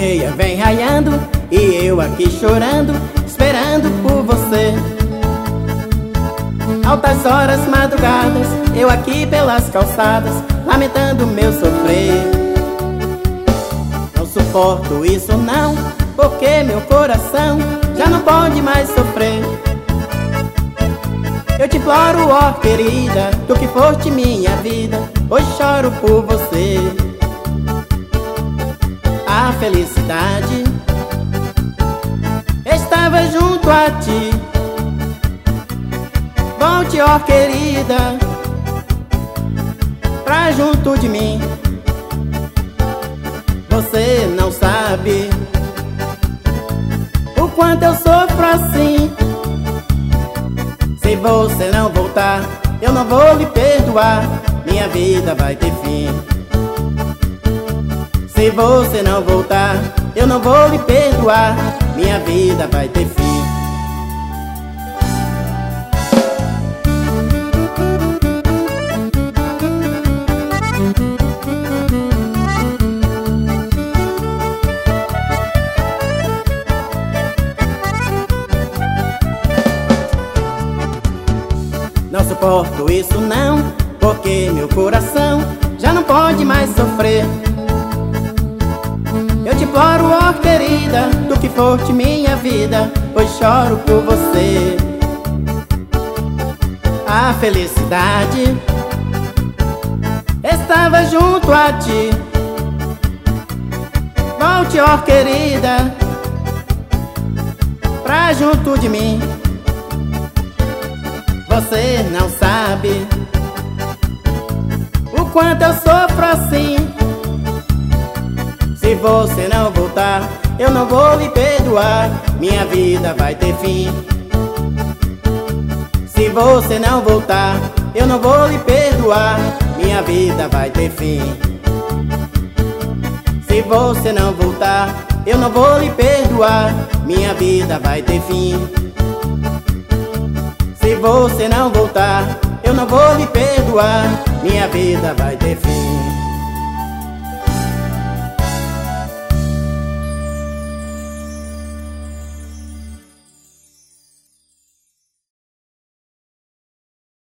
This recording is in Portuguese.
dia vem raiando e eu aqui chorando, esperando por você. Altas horas, madrugadas, eu aqui pelas calçadas, lamentando meu sofrer. Não suporto isso não, porque meu coração já não pode mais sofrer. Eu te imploro, ó querida, tu que foste minha vida, hoje choro por você. A felicidade estava junto a ti. Volte, ó querida, pra junto de mim. Você não sabe o quanto eu sofro assim. Se você não voltar, eu não vou lhe perdoar, minha vida vai ter fim. Se você não voltar, eu não vou lhe perdoar, minha vida vai ter fim. Não suporto isso não, porque meu coração já não pode mais sofrer. Eu te imploro, ó querida, tu que foste minha vida, pois choro por você. A felicidade estava junto a ti. Volte, ó querida, pra junto de mim. Você não sabe o quanto eu sofro assim. Se você não voltar, eu não vou lhe perdoar, minha vida vai ter fim. Se você não voltar, eu não vou lhe perdoar, minha vida vai ter fim. Se você não voltar, eu não vou lhe perdoar, minha vida vai ter fim. Se você não voltar, eu não vou lhe perdoar, minha vida vai ter fim.